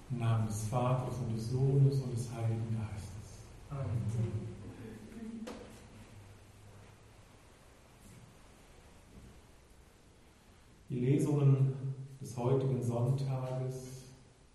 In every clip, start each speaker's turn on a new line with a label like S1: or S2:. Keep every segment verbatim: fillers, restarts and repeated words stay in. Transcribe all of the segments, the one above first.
S1: Im Namen des Vaters und des Sohnes und des Heiligen Geistes. Amen. Die Lesungen des heutigen Sonntages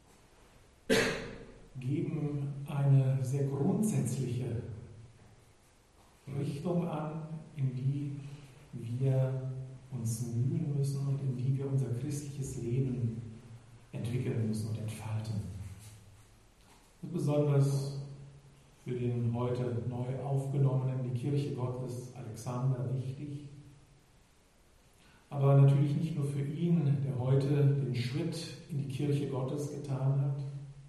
S1: geben eine sehr grundsätzliche Richtung an, in die wir uns mühen müssen und in die wir unser christliches Leben entwickeln müssen und entfalten. Das ist besonders für den heute neu aufgenommenen, die Kirche Gottes Alexander, wichtig. Aber natürlich nicht nur für ihn, der heute den Schritt in die Kirche Gottes getan hat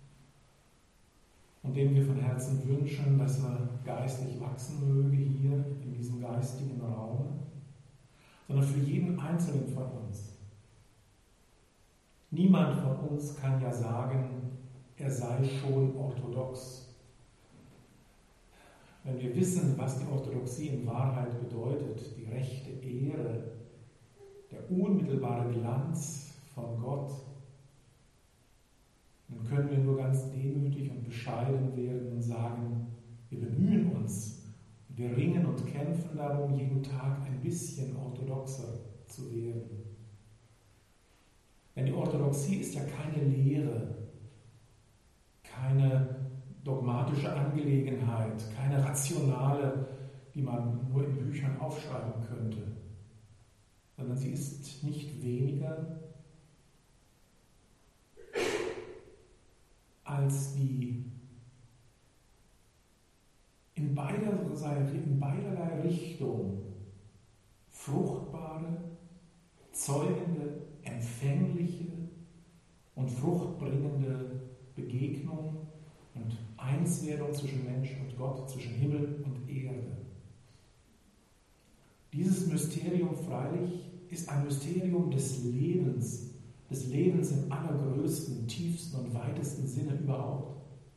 S1: und dem wir von Herzen wünschen, dass er geistlich wachsen möge hier in diesem geistigen Raum, sondern für jeden Einzelnen von uns. Niemand von uns kann ja sagen, er sei schon orthodox. Wenn wir wissen, was die Orthodoxie in Wahrheit bedeutet, die rechte Ehre, der unmittelbare Glanz von Gott, dann können wir nur ganz demütig und bescheiden werden und sagen, wir bemühen uns, wir ringen und kämpfen darum, jeden Tag ein bisschen orthodoxer zu werden. Denn die Orthodoxie ist ja keine Lehre, keine dogmatische Angelegenheit, keine rationale, die man nur in Büchern aufschreiben könnte, sondern sie ist nicht weniger als die in, beider, in beiderlei Richtung fruchtbare, zeugende, empfängliche und fruchtbringende Begegnung und Einswerdung zwischen Mensch und Gott, zwischen Himmel und Erde. Dieses Mysterium freilich ist ein Mysterium des Lebens, des Lebens im allergrößten, tiefsten und weitesten Sinne überhaupt.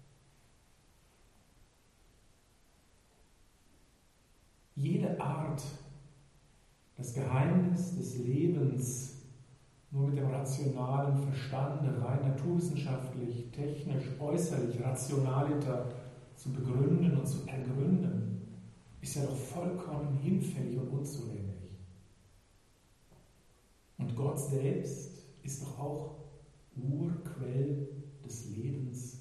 S1: Jede Art, das Geheimnis des Lebens nur mit dem rationalen Verstande, rein naturwissenschaftlich, technisch, äußerlich, rationaliter zu begründen und zu ergründen, ist ja doch vollkommen hinfällig und unzulänglich. Und Gott selbst ist doch auch Urquell des Lebens.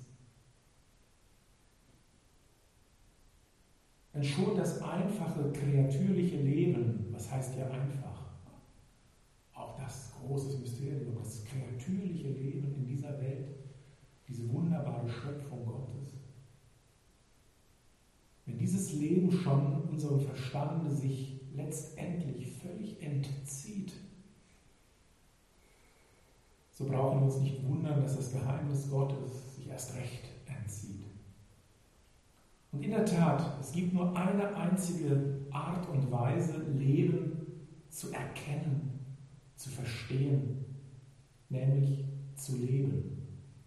S1: Denn schon das einfache, kreatürliche Leben, was heißt hier einfach? Auch das großes Mysterium, das kreatürliche Leben in dieser Welt, diese wunderbare Schöpfung Gottes. Wenn dieses Leben schon unserem Verstande sich letztendlich völlig entzieht, so brauchen wir uns nicht wundern, dass das Geheimnis Gottes sich erst recht entzieht. Und in der Tat, es gibt nur eine einzige Art und Weise, Leben zu erkennen, zu verstehen, nämlich zu leben.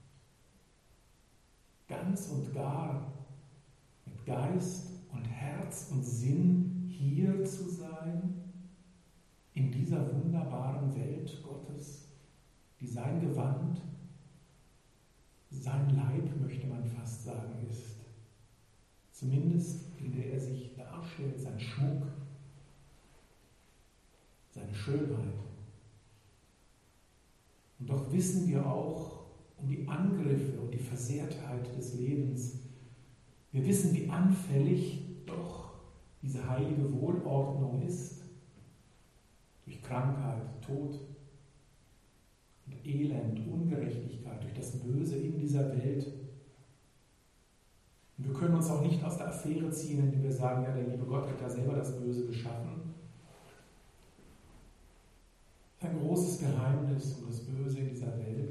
S1: Ganz und gar mit Geist und Herz und Sinn hier zu sein, in dieser wunderbaren Welt Gottes, die sein Gewand, sein Leib, möchte man fast sagen, ist. Zumindest in der er sich darstellt, sein Schmuck, seine Schönheit. Und doch wissen wir auch um die Angriffe und die Versehrtheit des Lebens. Wir wissen, wie anfällig doch diese heilige Wohlordnung ist. Durch Krankheit, Tod und Elend, Ungerechtigkeit, durch das Böse in dieser Welt. Und wir können uns auch nicht aus der Affäre ziehen, indem wir sagen, ja, der liebe Gott hat ja selber das Böse geschaffen. Ein großes Geheimnis um das Böse in dieser Welt.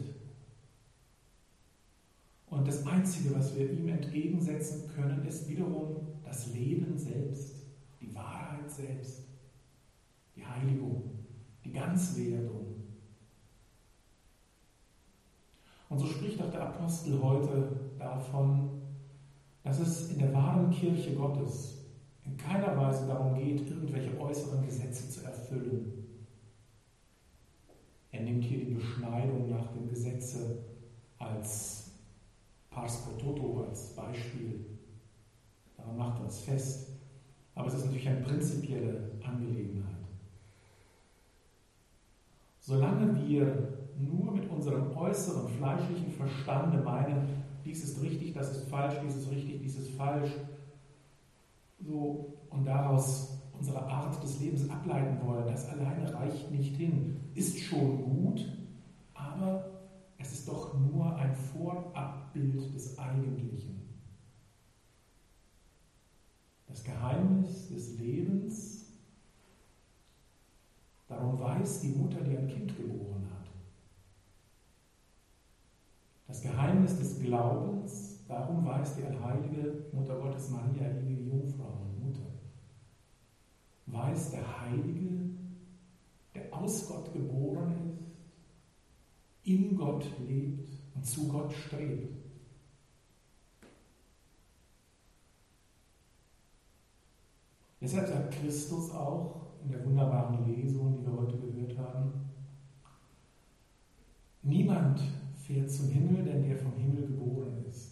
S1: Und das Einzige, was wir ihm entgegensetzen können, ist wiederum das Leben selbst, die Wahrheit selbst, die Heiligung, die Ganzwerdung. Und so spricht auch der Apostel heute davon, dass es in der wahren Kirche Gottes in keiner Weise darum geht, irgendwelche äußeren Gesetze zu erfüllen. Er nimmt hier die Beschneidung nach dem Gesetze als als Beispiel. Daran macht er es fest. Aber es ist natürlich eine prinzipielle Angelegenheit. Solange wir nur mit unserem äußeren, fleischlichen Verstande meinen, dies ist richtig, das ist falsch, dies ist richtig, dies ist falsch, so, und daraus unsere Art des Lebens ableiten wollen, das alleine reicht nicht hin. Ist schon gut, aber es ist doch nur ein Vorabbild des Eigentlichen. Das Geheimnis des Lebens, darum weiß die Mutter, die ein Kind geboren hat. Das Geheimnis des Glaubens, darum weiß die allheilige Mutter Gottes Maria, ewige Jungfrau und Mutter. Weiß der Heilige, der aus Gott geboren ist, in Gott lebt und zu Gott strebt. Deshalb sagt Christus auch in der wunderbaren Lesung, die wir heute gehört haben, niemand fährt zum Himmel, denn der vom Himmel geboren ist.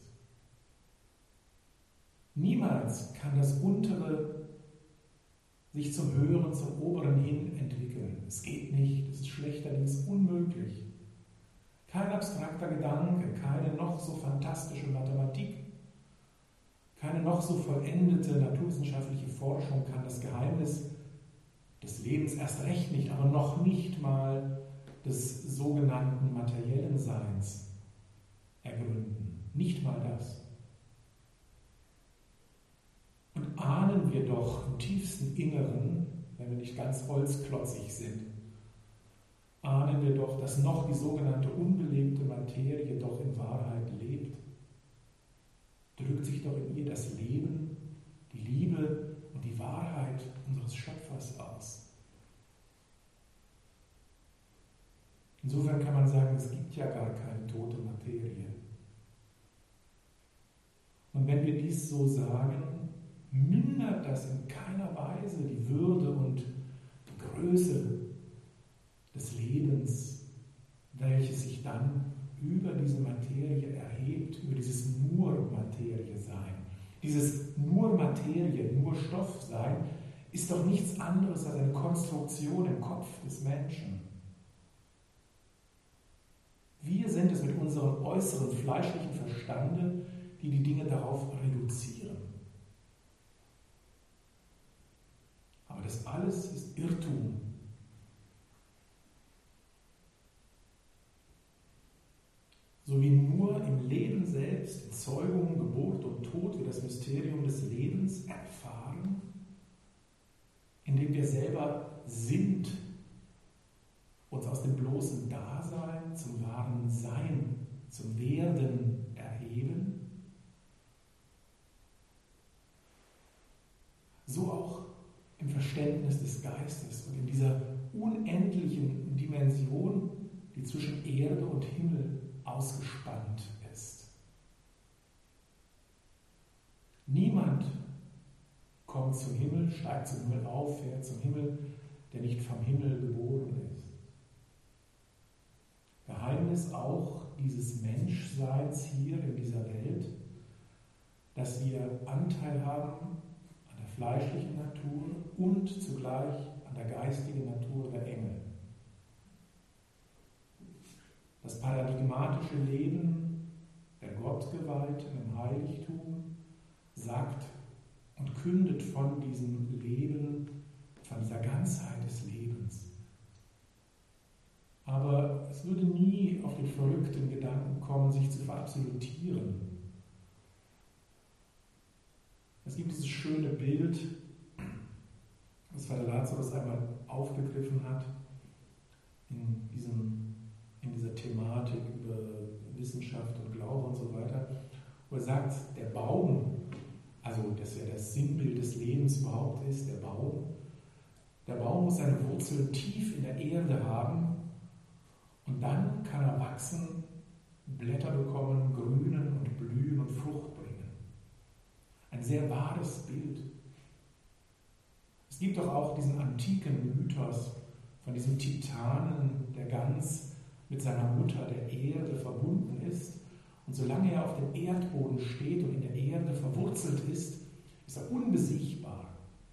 S1: Niemals kann das Untere sich zum Höheren, zum Oberen hin entwickeln. Es geht nicht, es ist schlechterdings unmöglich. Kein abstrakter Gedanke, keine noch so fantastische Mathematik, keine noch so vollendete naturwissenschaftliche Forschung kann das Geheimnis des Lebens erst recht nicht, aber noch nicht mal des sogenannten materiellen Seins ergründen. Nicht mal das. Und ahnen wir doch im tiefsten Inneren, wenn wir nicht ganz holzklotzig sind, ahnen wir doch, dass noch die sogenannte unbelebte Materie doch in Wahrheit lebt. Drückt sich doch in ihr das Leben, die Liebe und die Wahrheit unseres Schöpfers aus. Insofern kann man sagen, es gibt ja gar keine tote Materie. Und wenn wir dies so sagen, mindert das in keiner Weise die Würde und die Größe des Lebens, welches sich dann über diese Materie erhebt, über dieses Nur-Materie-Sein. Dieses Nur-Materie, Nur-Stoff-Sein ist doch nichts anderes als eine Konstruktion im Kopf des Menschen. Wir sind es mit unserem äußeren fleischlichen Verstande, die die Dinge darauf reduzieren. Aber das alles ist Irrtum. So wie nur im Leben selbst, in Zeugung, Geburt und Tod, wir das Mysterium des Lebens erfahren, indem wir selber sind, uns aus dem bloßen Dasein zum wahren Sein, zum Werden erheben, so auch im Verständnis des Geistes und in dieser unendlichen Dimension, die zwischen Erde und Himmel ausgespannt ist. Niemand kommt zum Himmel, steigt zum Himmel auf, fährt zum Himmel, der nicht vom Himmel geboren ist. Geheimnis auch dieses Menschseins hier in dieser Welt, dass wir Anteil haben an der fleischlichen Natur und zugleich an der geistigen Natur der Engel. Das paradigmatische Leben der Gottgeweihten im Heiligtum sagt und kündet von diesem Leben, von dieser Ganzheit des Lebens. Aber es würde nie auf den verrückten Gedanken kommen, sich zu verabsolutieren. Es gibt dieses schöne Bild, das Vater Lazarus einmal aufgegriffen hat, in, diesem, in dieser Thematik über Wissenschaft und Glaube und so weiter, wo er sagt, der Baum, also das ja das Sinnbild des Lebens überhaupt ist, der Baum, der Baum muss seine Wurzeln tief in der Erde haben und dann kann er wachsen, Blätter bekommen, grünen und blühen und Frucht bringen. Ein sehr wahres Bild. Es gibt doch auch diesen antiken Mythos von diesem Titanen, der ganz mit seiner Mutter, der Erde, verbunden ist und Und solange er auf dem Erdboden steht und in der Erde verwurzelt ist, ist er unbesiegbar.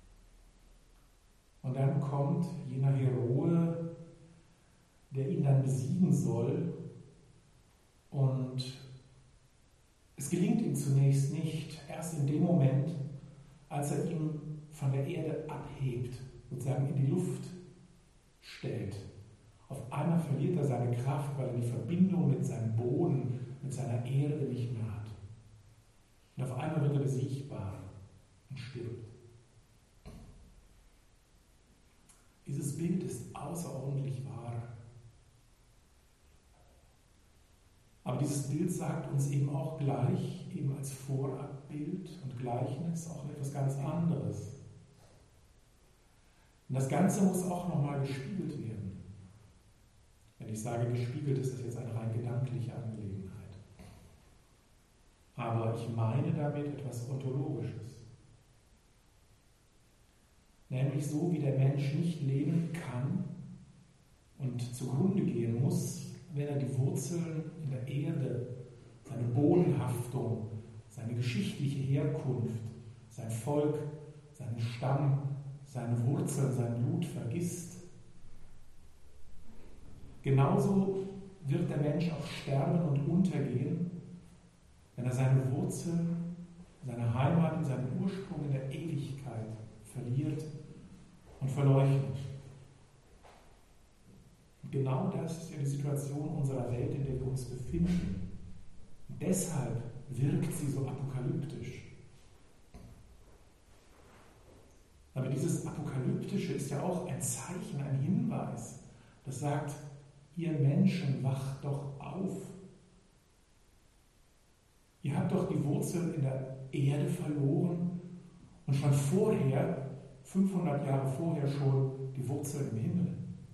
S1: Und dann kommt jener Heroe, der ihn dann besiegen soll. Und es gelingt ihm zunächst nicht, erst in dem Moment, als er ihn von der Erde abhebt, sozusagen in die Luft stellt. Auf einmal verliert er seine Kraft, weil er die Verbindung mit seinem Boden, mit seiner Erde nicht mehr hat. Und auf einmal wird er besiegbar und stirbt. Dieses Bild ist außerordentlich wahr. Aber dieses Bild sagt uns eben auch gleich, eben als Vorabbild und Gleichnis, auch etwas ganz anderes. Und das Ganze muss auch nochmal gespiegelt werden. Wenn ich sage gespiegelt, ist das jetzt eine rein gedankliche Angelegenheit. Aber ich meine damit etwas Ontologisches. Nämlich so, wie der Mensch nicht leben kann und zugrunde gehen muss, wenn er die Wurzeln in der Erde, seine Bodenhaftung, seine geschichtliche Herkunft, sein Volk, seinen Stamm, seine Wurzeln, sein Blut vergisst. Genauso wird der Mensch auch sterben und untergehen, wenn er seine Wurzeln, seine Heimat und seinen Ursprung in der Ewigkeit verliert und verleugnet. Und genau das ist ja die Situation unserer Welt, in der wir uns befinden. Und deshalb wirkt sie so apokalyptisch. Aber dieses Apokalyptische ist ja auch ein Zeichen, ein Hinweis, das sagt, ihr Menschen, wacht doch auf. Ihr habt doch die Wurzeln in der Erde verloren und schon vorher, fünfhundert Jahre vorher schon, die Wurzeln im Himmel.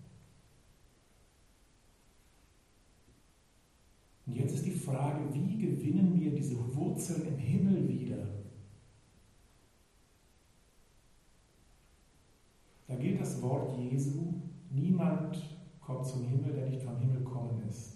S1: Und jetzt ist die Frage, wie gewinnen wir diese Wurzeln im Himmel wieder? Da gilt das Wort Jesu, niemand kommt zum Himmel, der nicht vom Himmel kommen ist.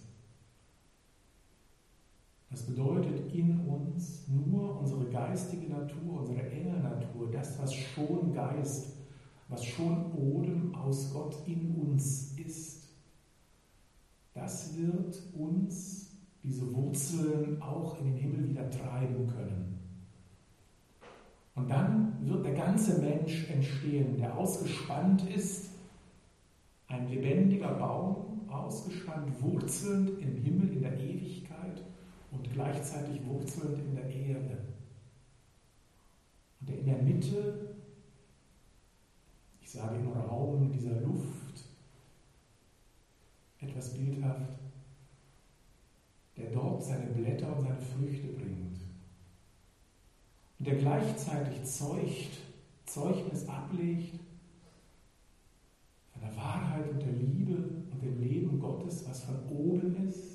S1: Das bedeutet in uns nur unsere geistige Natur, unsere Engelnatur, das, was schon Geist, was schon Odem aus Gott in uns ist. Das wird uns diese Wurzeln auch in den Himmel wieder treiben können. Und dann wird der ganze Mensch entstehen, der ausgespannt ist, ein lebendiger Baum, ausgespannt, wurzelnd im Himmel, in der Ewigkeit und gleichzeitig wurzelnd in der Erde. Und der in der Mitte, ich sage im Raum dieser Luft, etwas bildhaft, der dort seine Blätter und seine Früchte bringt. Und der gleichzeitig zeugt, Zeugnis ablegt von der Wahrheit und der Liebe und dem Leben Gottes, was von oben ist,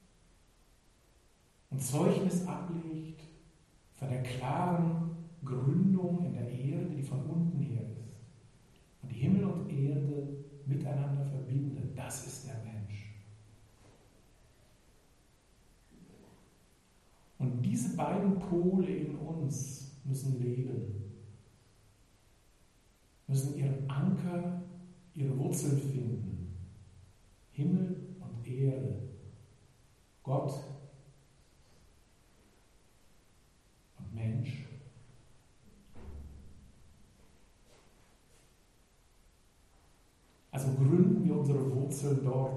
S1: und Zeugnis ablegt von der klaren Gründung in der Erde, die von unten her ist, und die Himmel und Erde miteinander verbindet. Das ist der Mensch. Und diese beiden Pole in uns müssen leben, müssen ihren Anker, ihre Wurzeln finden. Himmel und Erde, Gott und Mensch. Also gründen wir unsere Wurzeln dort.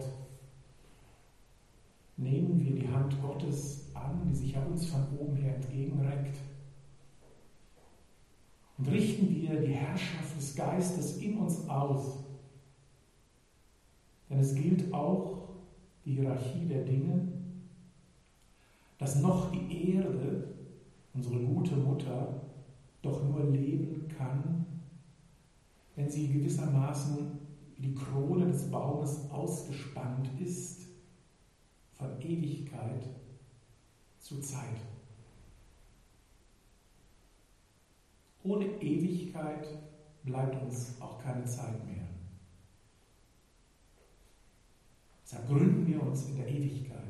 S1: Nehmen wir die Hand Gottes an, die sich ja uns von oben her entgegenreckt. Und richten wir die Herrschaft des Geistes in uns aus. Denn es gilt auch die Hierarchie der Dinge, dass noch die Erde, unsere gute Mutter, doch nur leben kann, wenn sie gewissermaßen wie die Krone des Baumes ausgespannt ist, von Ewigkeit zu Zeit. Ohne Ewigkeit bleibt uns auch keine Zeit mehr. Deshalb gründen wir uns in der Ewigkeit.